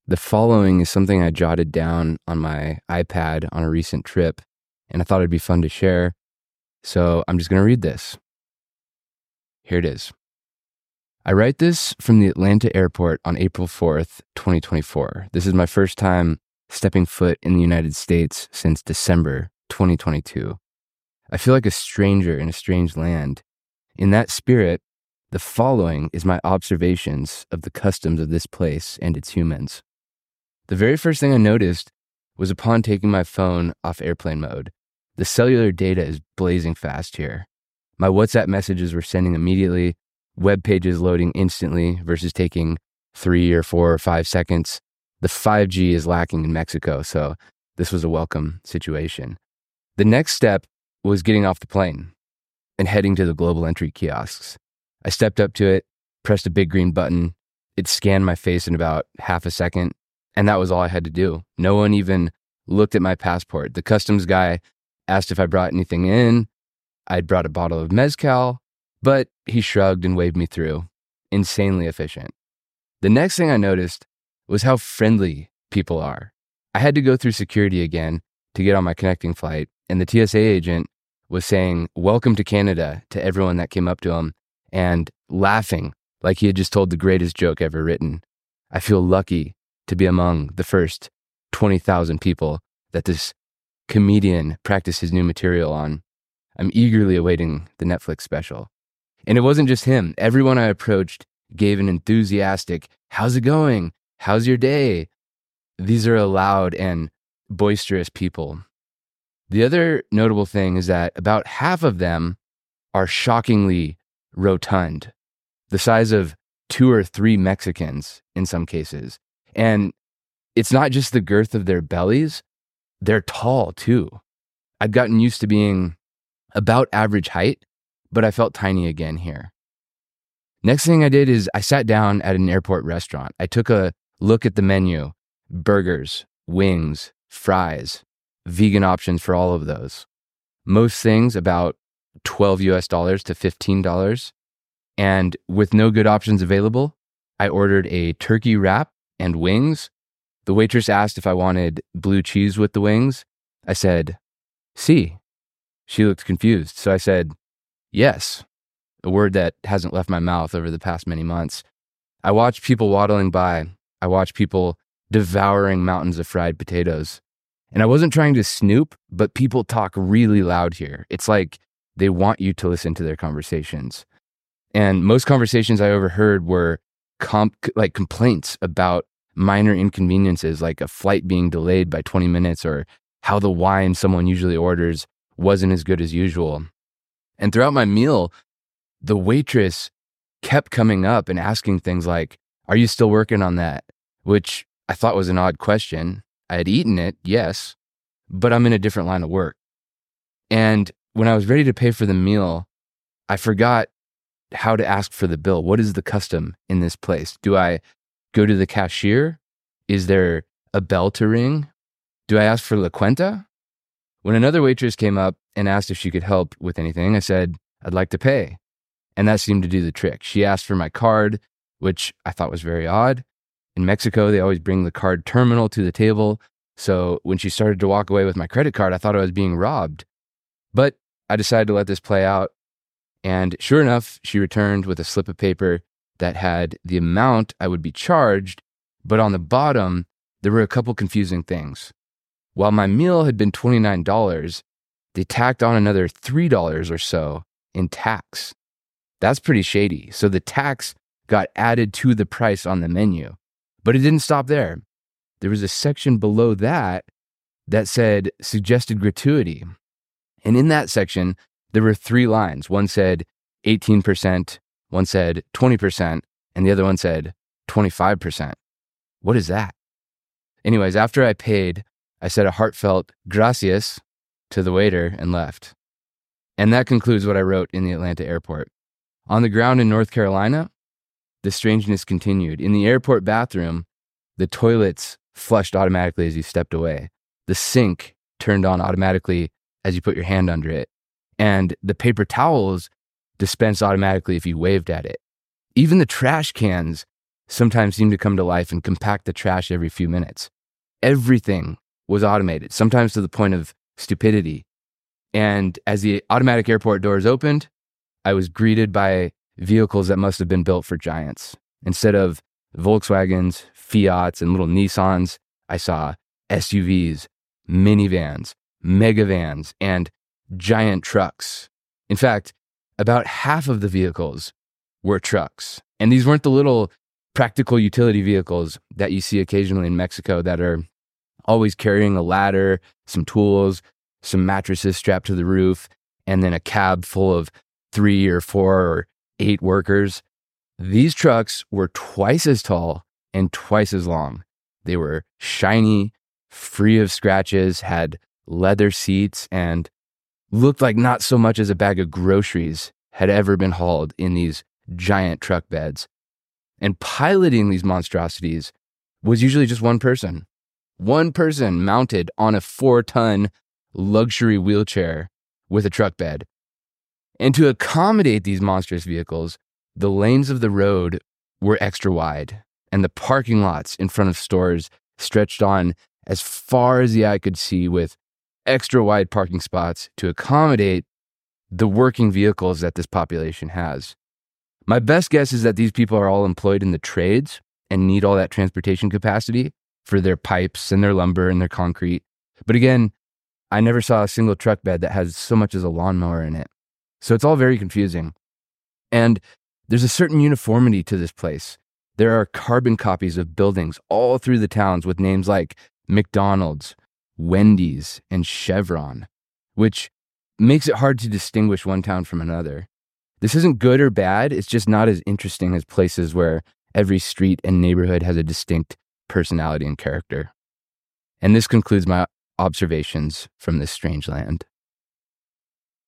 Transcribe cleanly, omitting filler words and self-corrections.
The following is something I jotted down on my iPad on a recent trip, and I thought it'd be fun to share. So I'm just going to read this. Here it is. I write this from the Atlanta airport on April 4th, 2024. This is my first time stepping foot in the United States since December 2022. I feel like a stranger in a strange land. In that spirit, the following is my observations of the customs of this place and its humans. The very first thing I noticed was upon taking my phone off airplane mode. The cellular data is blazing fast here. My WhatsApp messages were sending immediately, web pages loading instantly versus taking 3 or 4 or 5 seconds. The 5G is lacking in Mexico, so this was a welcome situation. The next step was getting off the plane and heading to the global entry kiosks. I stepped up to it, pressed a big green button. It scanned my face in about half a second, and that was all I had to do. No one even looked at my passport. The customs guy asked if I brought anything in. I'd brought a bottle of mezcal, but he shrugged and waved me through. Insanely efficient. The next thing I noticed was how friendly people are. I had to go through security again to get on my connecting flight, and the TSA agent was saying, "Welcome to Canada," to everyone that came up to him and laughing like he had just told the greatest joke ever written. I feel lucky to be among the first 20,000 people that this comedian practiced his new material on. I'm eagerly awaiting the Netflix special. And it wasn't just him. Everyone I approached gave an enthusiastic, "How's it going? How's your day?" These are loud and boisterous people. The other notable thing is that about half of them are shockingly rotund, the size of 2 or 3 Mexicans in some cases. And it's not just the girth of their bellies, they're tall too. I'd gotten used to being about average height, but I felt tiny again here. Next thing I did is I sat down at an airport restaurant. I took a look at the menu: burgers, wings, fries, vegan options for all of those. Most things about $12 to $15. And with no good options available, I ordered a turkey wrap and wings. The waitress asked if I wanted blue cheese with the wings. I said, "Sí." She looked confused, so I said, "Yes," a word that hasn't left my mouth over the past many months. I watched people waddling by. I watched people devouring mountains of fried potatoes. And I wasn't trying to snoop, but people talk really loud here. It's like they want you to listen to their conversations. And most conversations I overheard were complaints about minor inconveniences, like a flight being delayed by 20 minutes or how the wine someone usually orders wasn't as good as usual. And throughout my meal, the waitress kept coming up and asking things like, "Are you still working on that?" Which I thought was an odd question. I had eaten it, yes, but I'm in a different line of work. And when I was ready to pay for the meal, I forgot how to ask for the bill. What is the custom in this place? Do I go to the cashier? Is there a bell to ring? Do I ask for la cuenta? When another waitress came up and asked if she could help with anything, I said, "I'd like to pay." And that seemed to do the trick. She asked for my card, which I thought was very odd. In Mexico, they always bring the card terminal to the table. So when she started to walk away with my credit card, I thought I was being robbed. But I decided to let this play out. And sure enough, she returned with a slip of paper that had the amount I would be charged, but on the bottom, there were a couple confusing things. While my meal had been $29, they tacked on another $3 or so in tax. That's pretty shady. So the tax got added to the price on the menu. But it didn't stop there. There was a section below that that said suggested gratuity. And in that section, there were 3 lines. One said 18%, one said 20%, and the other one said 25%. What is that? Anyways, after I paid, I said a heartfelt gracias to the waiter and left. And that concludes what I wrote in the Atlanta airport. On the ground in North Carolina, the strangeness continued. In the airport bathroom, the toilets flushed automatically as you stepped away. The sink turned on automatically as you put your hand under it. And the paper towels dispensed automatically if you waved at it. Even the trash cans sometimes seemed to come to life and compact the trash every few minutes. Everything was automated, sometimes to the point of stupidity. And as the automatic airport doors opened, I was greeted by vehicles that must have been built for giants. Instead of Volkswagens, Fiats, and little Nissans, I saw SUVs, minivans, megavans, and giant trucks. In fact, about half of the vehicles were trucks. And these weren't the little practical utility vehicles that you see occasionally in Mexico that are always carrying a ladder, some tools, some mattresses strapped to the roof, and then a cab full of 3 or 4 or 8 workers. These trucks were twice as tall and twice as long. They were shiny, free of scratches, had leather seats, and looked like not so much as a bag of groceries had ever been hauled in these giant truck beds. And piloting these monstrosities was usually just one person mounted on a 4-ton luxury wheelchair with a truck bed. And to accommodate these monstrous vehicles, the lanes of the road were extra wide, and the parking lots in front of stores stretched on as far as the eye could see, with extra wide parking spots to accommodate the working vehicles that this population has. My best guess is that these people are all employed in the trades and need all that transportation capacity for their pipes and their lumber and their concrete. But again, I never saw a single truck bed that has so much as a lawnmower in it. So it's all very confusing. And there's a certain uniformity to this place. There are carbon copies of buildings all through the towns with names like McDonald's, Wendy's, and Chevron, which makes it hard to distinguish one town from another. This isn't good or bad, it's just not as interesting as places where every street and neighborhood has a distinct personality and character. And this concludes my observations from this strange land.